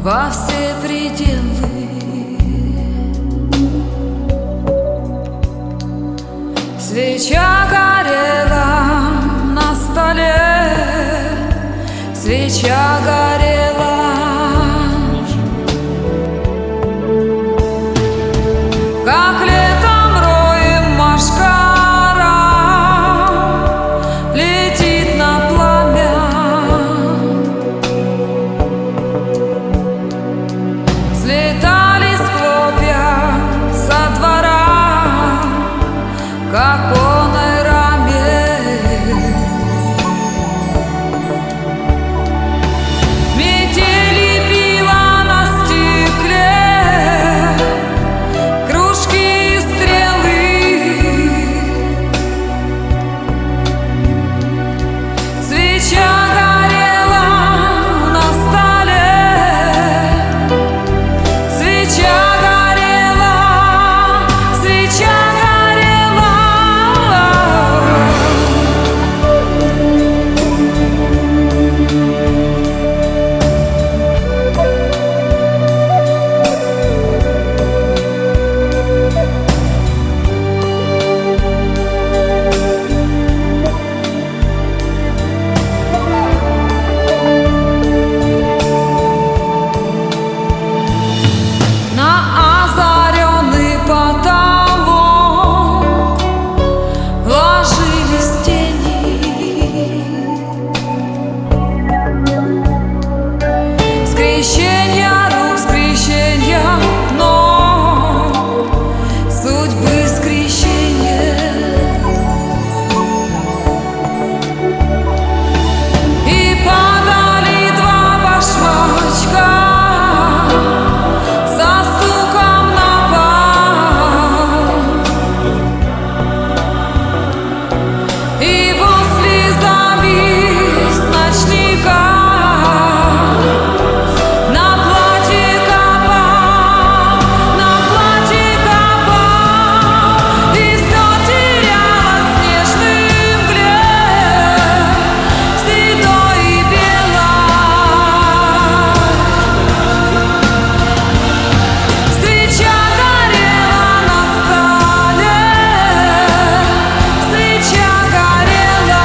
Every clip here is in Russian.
во все пределы. Свеча горела на столе, свеча горела. Как летом роем машкара летит на пламя. Слетались хлопья со двора к оконной раме. Метели пила на стекле, кружки и стрелы. Свеча горела на столе, свеча горела, свеча горела. На озаренный потолок ложились тени. Скрещения рук, скрещения ног, судьбы скрещения. И падали два башмачка со стуком на пол. И возле завис ночника на платье капал, на платье капал. И все терялось в снежной мгле, седой и белой. Свеча горела на столе, свеча горела.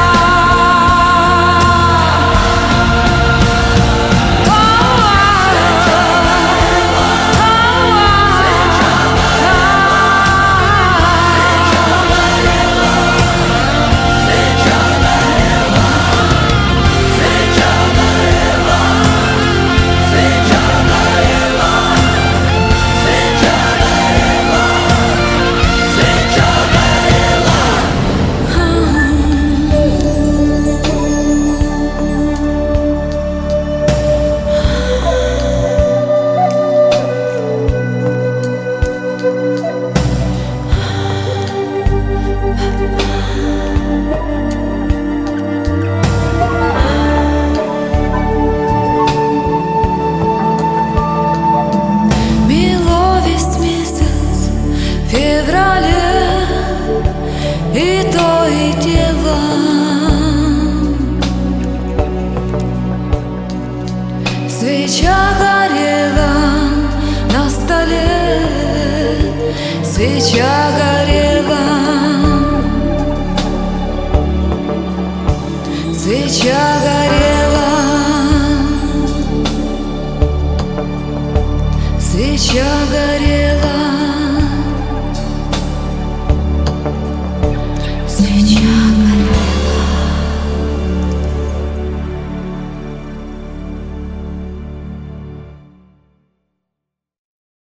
Мело весь месяц в феврале, и то и дело. Свеча горела на столе, свеча горела, свеча